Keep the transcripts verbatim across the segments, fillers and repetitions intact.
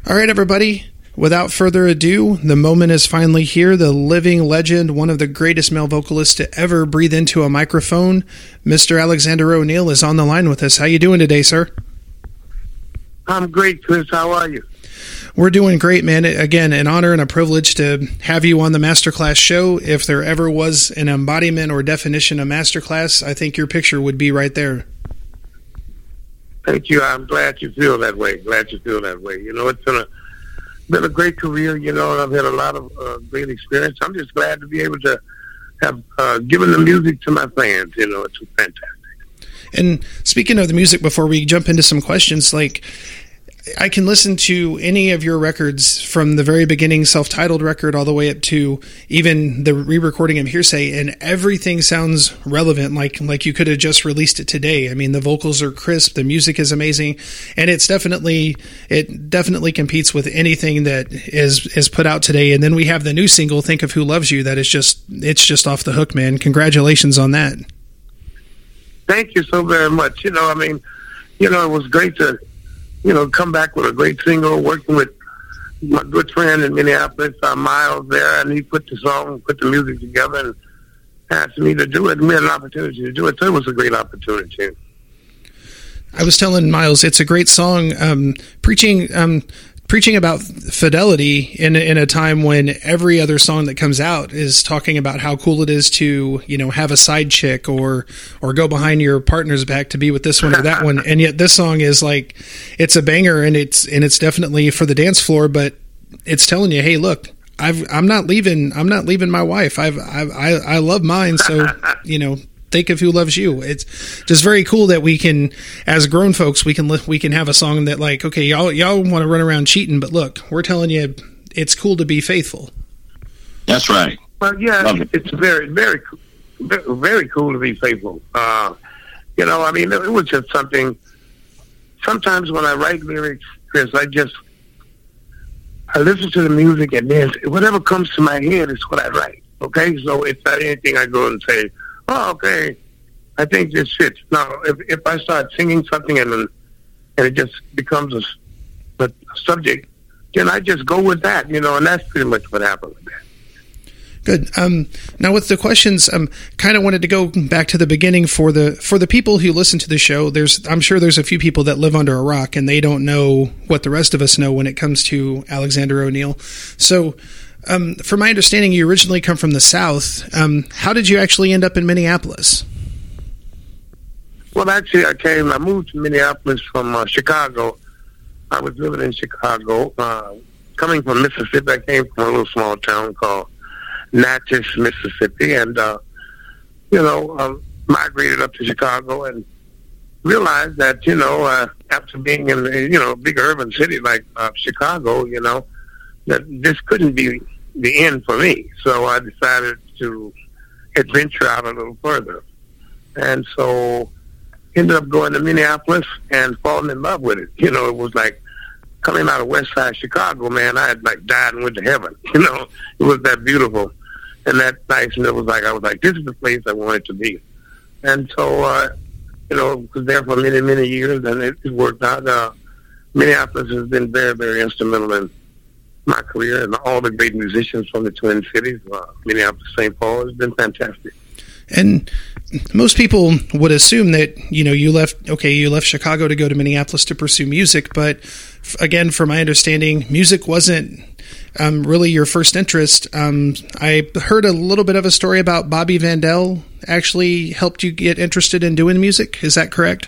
All right, everybody. Without further ado, the moment is finally here. The living legend, one of the greatest male vocalists to ever breathe into a microphone, Mister Alexander O'Neal, is on the line with us. How you doing today, sir? I'm great, Chris. How are you? We're doing great, man. Again, an honor and a privilege to have you on the Masterclass show. If there ever was an embodiment or definition of Masterclass, I think your picture would be right there. Thank you. I'm glad you feel that way. Glad you feel that way. You know, it's been a been a great career. You know, and I've had a lot of uh, great experience. I'm just glad to be able to have uh, given the music to my fans. You know, it's fantastic. And speaking of the music, before we jump into some questions, like, I can listen to any of your records from the very beginning, self-titled record, all the way up to even the re-recording of Hearsay, and everything sounds relevant, like like you could have just released it today. I mean, the vocals are crisp, the music is amazing, and it's definitely it definitely competes with anything that is is put out today. And then we have the new single, "Think of Who Loves You," that is just it's just off the hook, man. Congratulations on that. Thank you so very much. You know, I mean, you know, it was great to, you know, come back with a great single, working with my good friend in Minneapolis, uh, Miles there, and he put the song, put the music together and asked me to do it, and we had an opportunity to do it, so it was a great opportunity. I was telling Miles, it's a great song, um, preaching um, preaching about fidelity in in a time when every other song that comes out is talking about how cool it is to, you know, have a side chick or or go behind your partner's back to be with this one or that one, and yet this song is like, it's a banger, and it's and it's definitely for the dance floor, but it's telling you, hey, look, I've I'm not leaving I'm not leaving my wife. I've, I've I I love mine, so you know. Think of who loves you. It's just very cool that we can, as grown folks, we can we can have a song that, like, okay, y'all y'all want to run around cheating, but look, we're telling you, it's cool to be faithful. That's right. Well, yeah, it. it's very very very cool to be faithful. Uh, you know, I mean, it was just something. Sometimes when I write lyrics, Chris, I just I listen to the music, and then whatever comes to my head is what I write. Okay, so it's not anything I go and say, oh, okay, I think this fits. Now, if if I start singing something and and it just becomes a, a subject, then I just go with that, you know, and that's pretty much what happened with that. Good. Um, now, with the questions, um, kind of wanted to go back to the beginning for the for the people who listen to the show. There's, I'm sure there's a few people that live under a rock and they don't know what the rest of us know when it comes to Alexander O'Neal. So, Um, from my understanding, you originally come from the South. Um, how did you actually end up in Minneapolis? Well, actually, I came, I moved to Minneapolis from uh, Chicago. I was living in Chicago. Uh, coming from Mississippi, I came from a little small town called Natchez, Mississippi, and, uh, you know, um, migrated up to Chicago and realized that, you know, uh, after being in, you know, a big urban city like uh, Chicago, you know, that this couldn't be the end for me. So I decided to adventure out a little further. And so ended up going to Minneapolis and falling in love with it. You know, it was like coming out of West Side Chicago, man, I had like died and went to heaven. You know, it was that beautiful and that nice. And it was like, I was like, this is the place I wanted to be. And so, uh, you know, was there for many, many years, and it, it worked out. Uh, Minneapolis has been very, very instrumental in my career, and all the great musicians from the Twin Cities, uh, Minneapolis, Saint Paul, has been fantastic. And most people would assume that, you know, you left, okay, you left Chicago to go to Minneapolis to pursue music, but f- again, from my understanding, music wasn't um, really your first interest. Um, I heard a little bit of a story about Bobby Vandell actually helped you get interested in doing music. Is that correct?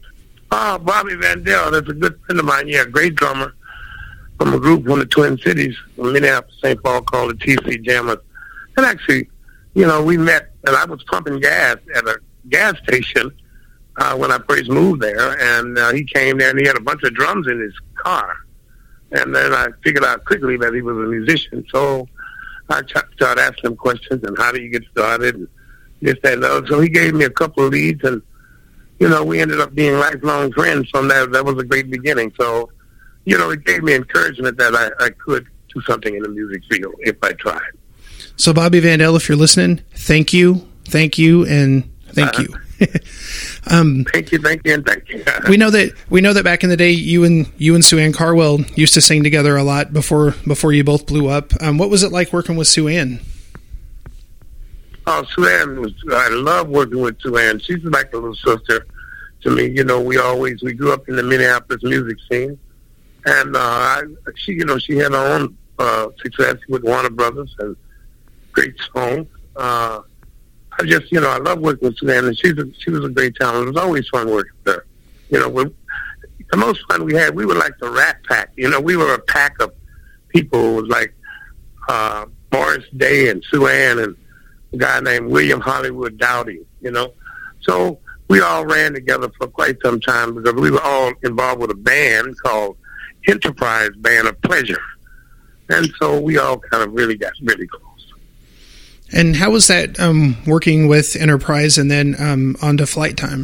Oh, Bobby Vandell, that's a good friend of mine. Yeah, great drummer. From a group from the Twin Cities, from Minneapolis, Saint Paul, called the T C Jammers. And actually, you know, we met, and I was pumping gas at a gas station uh, when I first moved there, and uh, he came there, and he had a bunch of drums in his car. And then I figured out quickly that he was a musician, so I started asking him questions, and how do you get started, and this, that, and the other. So he gave me a couple of leads, and, you know, we ended up being lifelong friends from that. That was a great beginning. So, you know, it gave me encouragement that I, I could do something in the music field if I tried. So, Bobby Vandell, if you're listening, thank you, thank you, and thank uh-huh. you. Um, thank you, thank you, and thank you. we know that we know that back in the day, you and you and Sue Ann Carwell used to sing together a lot before before you both blew up. Um, what was it like working with Sue Ann? Oh, Sue Ann was. I love working with Sue Ann. She's like a little sister to me. You know, we always we grew up in the Minneapolis music scene, and uh, I, she, you know, she had her own uh, success with Warner Brothers and great songs. Uh, I just, you know, I love working with Sue Ann, and she's a, she was a great talent. It was always fun working with her. You know, we, the most fun we had, we were like the Rat Pack. You know, we were a pack of people. It was like uh, Morris Day and Sue Ann and a guy named William Hollywood Dowdy, you know. So we all ran together for quite some time because we were all involved with a band called Enterprise Band of Pleasure. And so we all kind of really got really close. And how was that um, working with Enterprise and then um, on to Flight Time?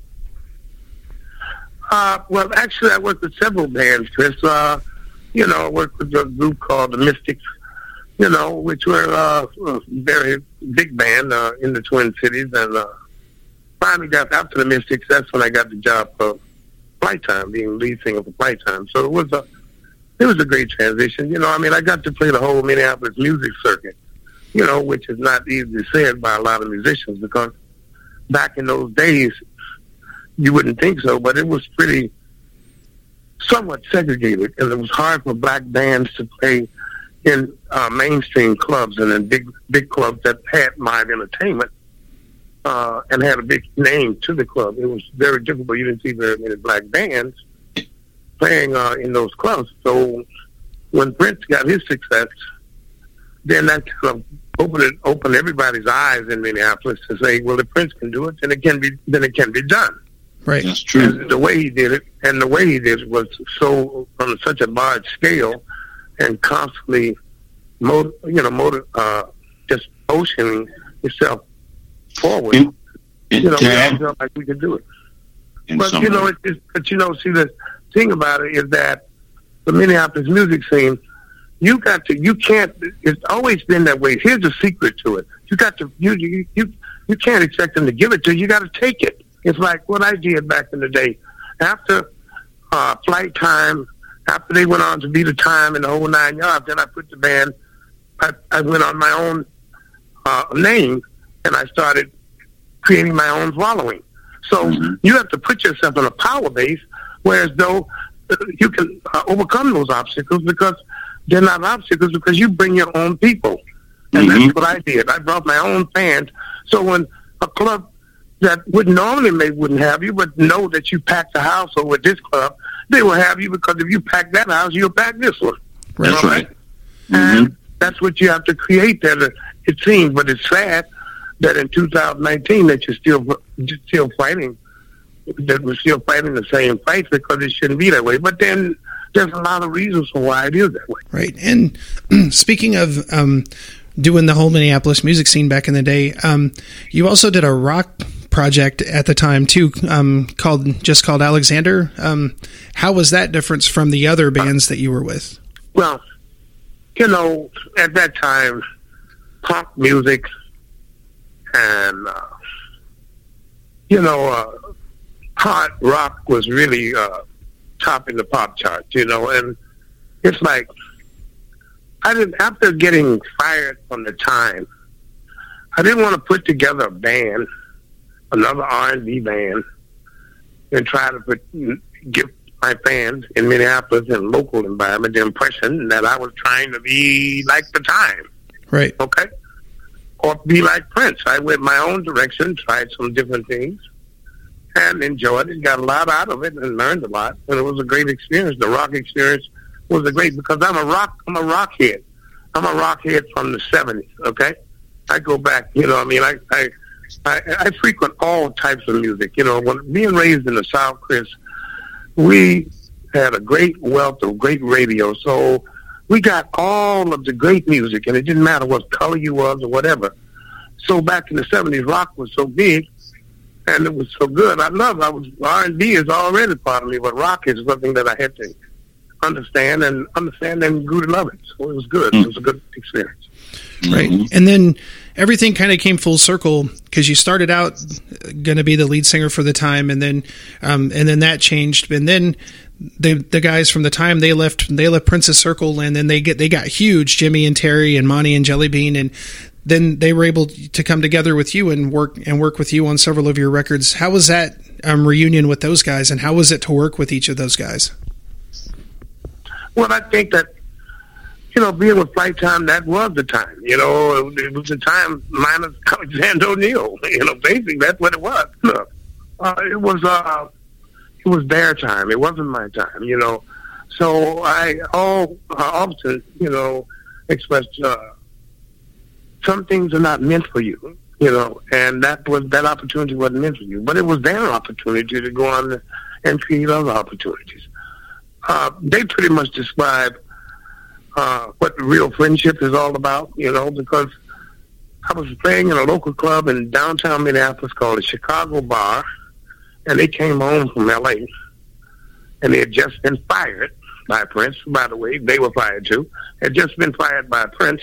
Uh, well, actually, I worked with several bands, Chris. Uh, you know, I worked with a group called the Mystics, you know, which were uh, a very big band uh, in the Twin Cities. And uh, finally got after the Mystics, that's when I got the job for Flight Time, being lead singer for Flight Time. So it was a, it was a great transition. You know, I mean, I got to play the whole Minneapolis music circuit, you know, which is not easily said by a lot of musicians because back in those days, you wouldn't think so, but it was pretty somewhat segregated, and it was hard for black bands to play in uh, mainstream clubs and in big big clubs that had live entertainment uh, and had a big name to the club. It was very difficult. You didn't see very many black bands playing uh, in those clubs. So when Prince got his success, then that kind of opened it, opened everybody's eyes in Minneapolis to say, well, if Prince can do it, then it can be then it can be done. Right, that's true. And the way he did it, and the way he did it was so on such a large scale, and constantly, motor, you know, motor, uh, just motioning itself forward. It, it, you know, uh, we felt like we could do it. But you know, it, it, but you know, see, the thing about it is that the Minneapolis music scene, you got to, you can't. It's always been that way. Here's the secret to it: you got to, you you you, you can't expect them to give it to you. You got to take it. It's like what I did back in the day. After uh, Flight Time, after they went on to be the Time and the whole nine yards, then I put the band, I, I went on my own uh, name, and I started creating my own following. So mm-hmm. you have to put yourself in a power base, whereas though you can uh, overcome those obstacles because they're not obstacles because you bring your own people. And mm-hmm. that's what I did. I brought my own fans. So when a club that would normally they wouldn't have you, but know that you packed the house over at this club, they will have you because if you pack that house, you'll pack this one. That's right. right. And mm-hmm. that's what you have to create there. It seems, but it's sad that in two thousand nineteen that you're still you're still fighting, that we're still fighting the same fight because it shouldn't be that way. But then there's a lot of reasons for why it is that way. Right. And speaking of um, doing the whole Minneapolis music scene back in the day, um, you also did a rock project at the time too, um, called just called Alexander. Um, how was that difference from the other bands that you were with? Well, you know, at that time, pop music and uh, you know, uh, hard rock was really uh, topping the pop chart. You know, and it's like I didn't after getting fired from the Time, I didn't want to put together a band. Another R and B band, and try to put, give my fans in Minneapolis and local environment the impression that I was trying to be like the Time. Right. Okay? Or be like Prince. I went my own direction, tried some different things, and enjoyed it, got a lot out of it, and learned a lot. And it was a great experience. The rock experience was a great, because I'm a rock, I'm a rock head. I'm a rock head from the seventies, okay? I go back, you know, I mean, I... I I, I frequent all types of music. You know, when being raised in the South, Chris, we had a great wealth of great radio. So we got all of the great music, and it didn't matter what color you was or whatever. So back in the seventies, rock was so big, and it was so good. I love. I was R and B is already part of me, but rock is something that I had to understand and understand and grew to love it. So it was good. Mm. It was a good experience. Right. Mm-hmm. And then everything kind of came full circle because you started out going to be the lead singer for The Time, and then um, and then that changed. And then the the guys from The Time, they left they left Princess Circle, and then they get they got huge, Jimmy and Terry and Monty and Jelly Bean, and then they were able to come together with you and work and work with you on several of your records. How was that um, reunion with those guys, and how was it to work with each of those guys? Well, I think that, you know, being with Flight Time, that was the time. You know, it was the time minus Alexander O'Neal. You know, basically that's what it was. Look, uh, it was uh, it was their time. It wasn't my time. You know, so I all uh, often, you know, expressed uh, some things are not meant for you. You know, and that was that opportunity wasn't meant for you, but it was their opportunity to go on and create other opportunities. Uh, they pretty much describe uh, what the real friendship is all about, you know, because I was playing in a local club in downtown Minneapolis called the Chicago Bar, and they came home from L A, and they had just been fired by Prince. By the way, they were fired too. Had just been fired by Prince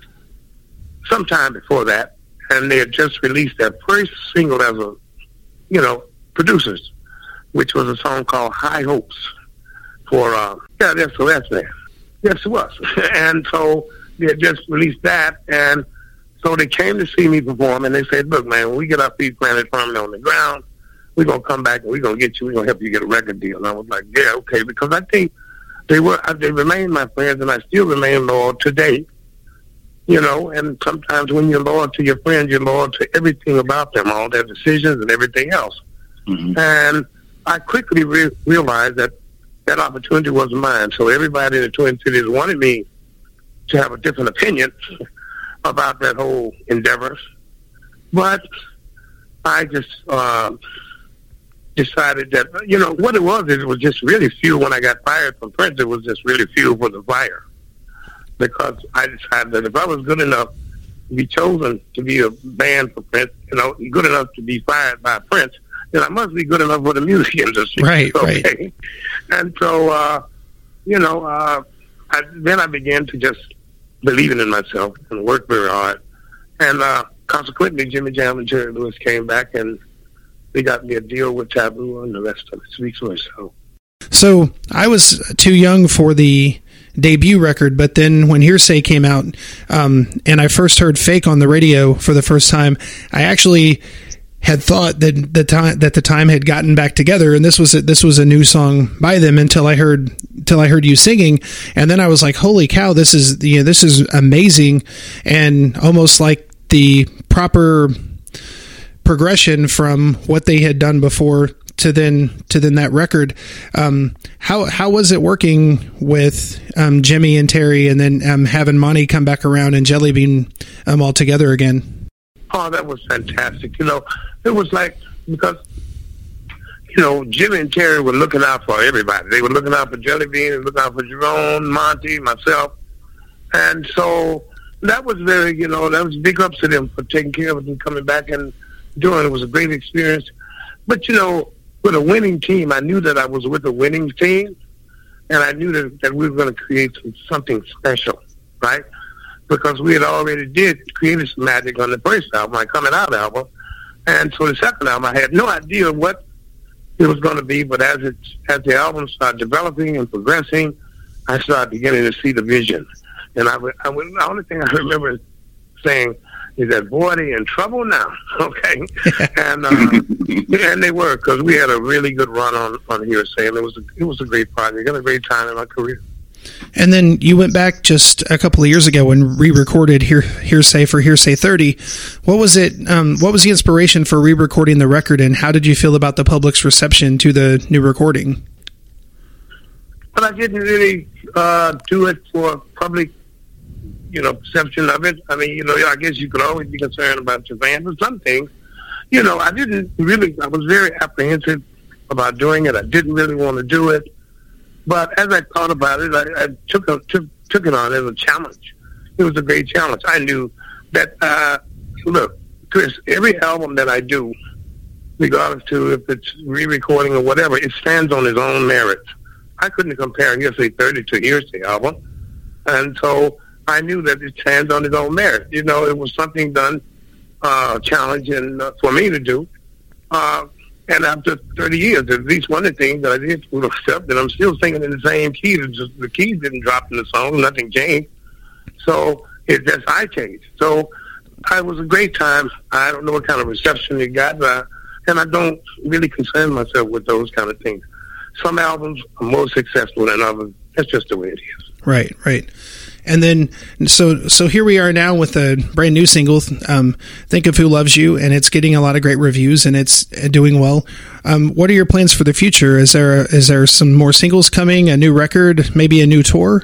sometime before that, and they had just released their first single as a, you know, producers, which was a song called High Hopes. For, uh, yeah, that's the last man. Yes, it was. And so they had just released that, and so they came to see me perform, and they said, look, man, when we get our feet planted firmly on the ground, we're going to come back and we're going to get you, we're going to help you get a record deal. And I was like, yeah, okay, because I think they were, they remain my friends, and I still remain loyal today, you know, and sometimes when you're loyal to your friends, you're loyal to everything about them, all their decisions and everything else. Mm-hmm. And I quickly re- realized that that opportunity was mine. So everybody in the Twin Cities wanted me to have a different opinion about that whole endeavor. But I just uh, decided that, you know, what it was, it was just really fuel. When I got fired from Prince, it was just really fuel for the fire. Because I decided that if I was good enough to be chosen to be a band for Prince, you know, good enough to be fired by Prince, then I must be good enough for the music industry. Right, okay? right. And so, uh, you know, uh, I, then I began to just believing in myself and work very hard. And uh, consequently, Jimmy Jam and Jerry Lewis came back, and they got me a deal with Taboo, and the rest of it speaks for itself. So I was too young for the debut record, but then when Hearsay came out, um, and I first heard Fake on the radio for the first time, I actually had thought that the time that the time had gotten back together, and this was a, this was a new song by them until I heard until I heard you singing, and then I was like, "Holy cow! This is you know, this is amazing," and almost like the proper progression from what they had done before to then to then that record. Um, how how was it working with um, Jimmy and Terry, and then um, having Monty come back around and Jelly Bean um, all together again? Oh, that was fantastic. You know, it was like, because, you know, Jimmy and Terry were looking out for everybody. They were looking out for Jelly Bean, and looking out for Jerome, Monty, myself. And so that was very, you know, that was big ups to them for taking care of it and coming back and doing it. It was a great experience. But, you know, with a winning team, I knew that I was with a winning team, and I knew that, that we were going to create some, something special, right? Because we had already did created some magic on the first album, my Coming Out album. And so the second album, I had no idea what it was going to be, but as it as the album started developing and progressing, I started beginning to see the vision. And I, would, I would, the only thing I remember saying is that, boy, they in trouble now, okay? and uh, and they were, because we had a really good run on, on Hearsay, and it was a, it was a great project. I had a great time in my career. And then you went back just a couple of years ago and re-recorded Hear, Hearsay for Hearsay thirty. What was it? Um, what was the inspiration for re-recording the record, and how did you feel about the public's reception to the new recording? Well, I didn't really uh, do it for public, you know, perception of it. I mean, you know, I guess you could always be concerned about your fans, but some things, you know, I didn't really. I was very apprehensive about doing it. I didn't really want to do it. But as I thought about it, I, I took, a, took took it on as a challenge. It was a great challenge. I knew that, uh, look, Chris, every album that I do, regardless to if it's re-recording or whatever, it stands on its own merits. I couldn't compare Hearsay thirty to Hearsay album. And so I knew that it stands on its own merit. You know, it was something done, uh, challenging uh, for me to do. Uh, and after thirty years, at least one of the things that I did would accept that I'm still singing in the same key. Just, the keys didn't drop in the song, nothing changed. So it just, I changed. So it was a great time. I don't know what kind of reception it got, uh, and I don't really concern myself with those kind of things. Some albums are more successful than others. That's just the way it is. Right, right. And then, so so here we are now with a brand new single, um, Think of Who Loves You, and it's getting a lot of great reviews, and it's doing well. Um, what are your plans for the future? Is there is there some more singles coming, a new record, maybe a new tour?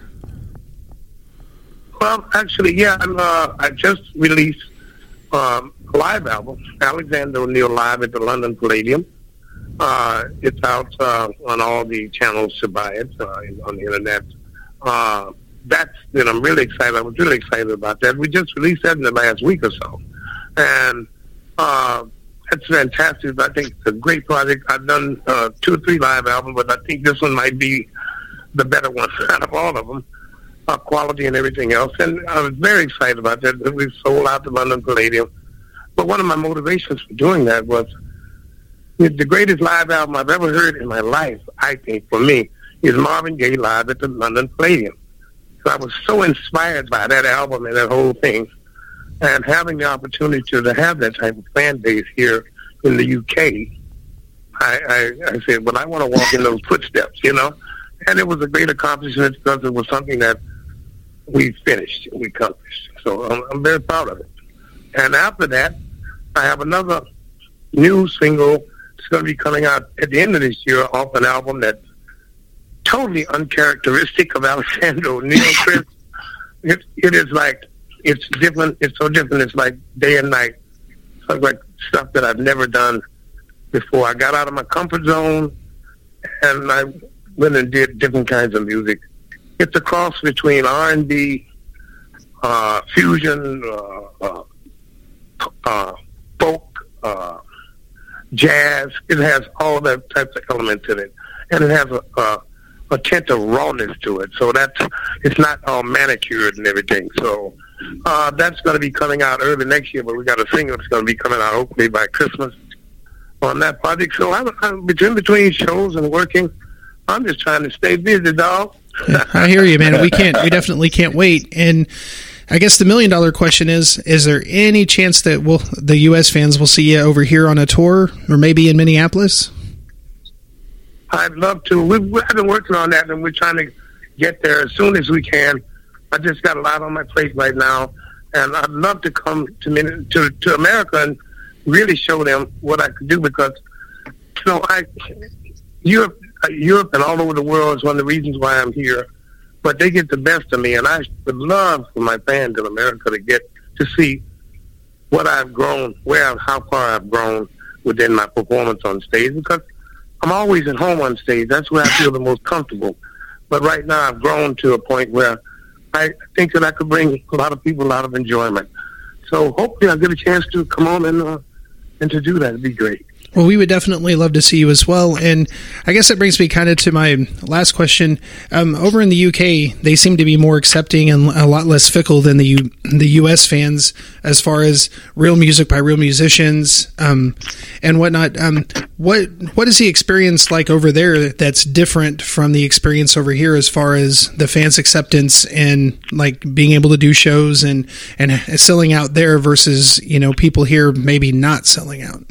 Well, actually, yeah, I'm, uh, I just released um, a live album, Alexander O'Neal Live at the London Palladium. Uh, it's out uh, on all the channels to buy it uh, on the internet. Uh, that's, you know, I'm really excited. I was really excited about that. We just released that in the last week or so. And uh, it's fantastic. I think it's a great project. I've done uh, two or three live albums, but I think this one might be the better one out of all of them. Uh, quality and everything else. And I was very excited about that. We sold out the London Palladium. But one of my motivations for doing that was the greatest live album I've ever heard in my life, I think, for me, is Marvin Gaye live at the London Palladium. So I was so inspired by that album and that whole thing. And having the opportunity to, to have that type of fan base here in the U K, I, I, I said, well, I want to walk in those footsteps, you know? And it was a great accomplishment because it was something that we finished, we accomplished. So I'm, I'm very proud of it. And after that, I have another new single. It's going to be coming out at the end of this year off an album that's totally uncharacteristic of Alexander O'Neal. Chris, it, it is like, it's different. It's so different. It's like day and night. It's like stuff that I've never done before. I got out of my comfort zone, and I went and did different kinds of music. It's a cross between R and B, uh, fusion, uh, uh, uh, folk, uh, jazz. It has all that types of elements in it, and it has a, a, a tint of rawness to it. So that's, it's not all manicured and everything. So uh, that's going to be coming out early next year. But we got a single that's going to be coming out hopefully by Christmas on that project. So I'm, I'm between between shows and working. I'm just trying to stay busy, dog. I hear you, man. We can't. We definitely can't wait. And I guess the million dollar question is: is there any chance that we'll, the U S fans will see you over here on a tour, or maybe in Minneapolis? I'd love to. We've, we've been working on that, and we're trying to get there as soon as we can. I just got a lot on my plate right now, and I'd love to come to to, to America and really show them what I could do, because you know, I Europe. Europe and all over the world is one of the reasons why I'm here, but they get the best of me, and I would love for my fans in America to get to see what I've grown, where, how far I've grown within my performance on stage, because I'm always at home on stage. That's where I feel the most comfortable. But right now I've grown to a point where I think that I could bring a lot of people a lot of enjoyment. So hopefully I'll get a chance to come on and, uh, and to do that. It'd be great. Well, we would definitely love to see you as well. And I guess that brings me kind of to my last question. Um, over in the U K, they seem to be more accepting and a lot less fickle than the U- the U S fans as far as real music by real musicians um, and whatnot. Um, what what is the experience like over there that's different from the experience over here as far as the fans' acceptance and like being able to do shows and, and selling out there versus, you know, people here maybe not selling out?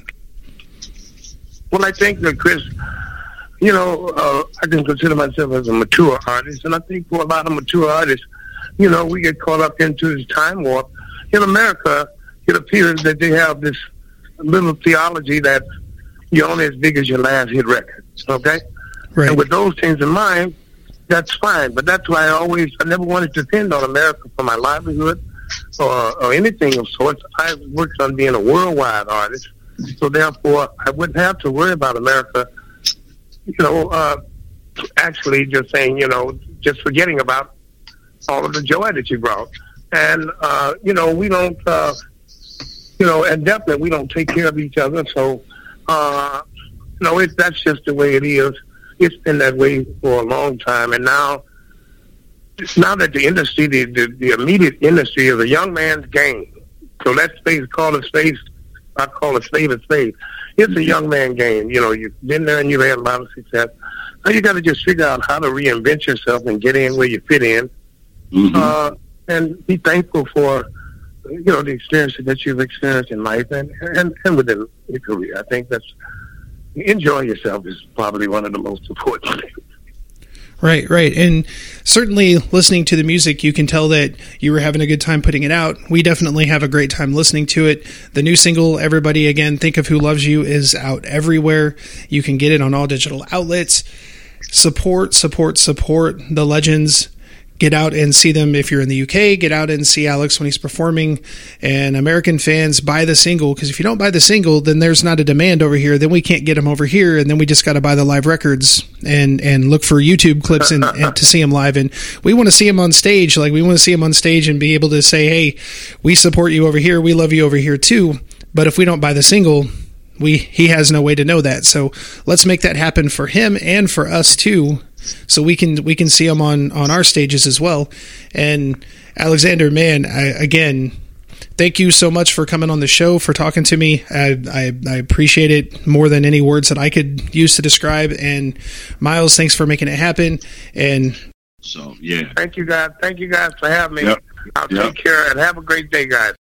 Well, I think that, Chris, you know, uh, I can consider myself as a mature artist, and I think for a lot of mature artists, you know, we get caught up into this time warp. In America, it appears that they have this little theology that you're only as big as your last hit record, okay? Right. And with those things in mind, that's fine, but that's why I always, I never wanted to depend on America for my livelihood or, or anything of sorts. I worked on being a worldwide artist. So therefore, I wouldn't have to worry about America, you know, uh, actually just saying, you know, just forgetting about all of the joy that you brought. And, uh, you know, we don't, uh, you know, and definitely we don't take care of each other. So, uh, you know, it, that's just the way it is. it's been that way for a long time, and now, now that the industry, the, the, the immediate industry is a young man's game. So that space, call it space, I call it spade a spade. It's a young man game. You know, you've been there and you've had a lot of success. Now you got to just figure out how to reinvent yourself and get in where you fit in, mm-hmm. uh, and be thankful for, you know, the experiences that you've experienced in life and and, and within your career. I think that's enjoy yourself is probably one of the most important things. Right, right. And certainly listening to the music, you can tell that you were having a good time putting it out. We definitely have a great time listening to it. The new single, Everybody Again, Think of Who Loves You, is out everywhere. You can get it on all digital outlets. Support, support, support the legends. Get out and see them if you're in the U K. Get out and see Alex when he's performing. And American fans, buy the single, because if you don't buy the single, then there's not a demand over here. Then we can't get them over here, and then we just got to buy the live records and, and look for YouTube clips and, and to see them live. And we want to see them on stage. Like, we want to see them on stage and be able to say, hey, we support you over here. We love you over here too. But if we don't buy the single, we he has no way to know that. So let's make that happen for him and for us too, so we can we can see him on, on our stages as well. And Alexander, man, I, again, thank you so much for coming on the show, for talking to me. I, I, I appreciate it more than any words that I could use to describe. And Miles, thanks for making it happen. And so, yeah. Thank you, guys. Thank you, guys, for having me. Yep. I'll yep. take care and have a great day, guys.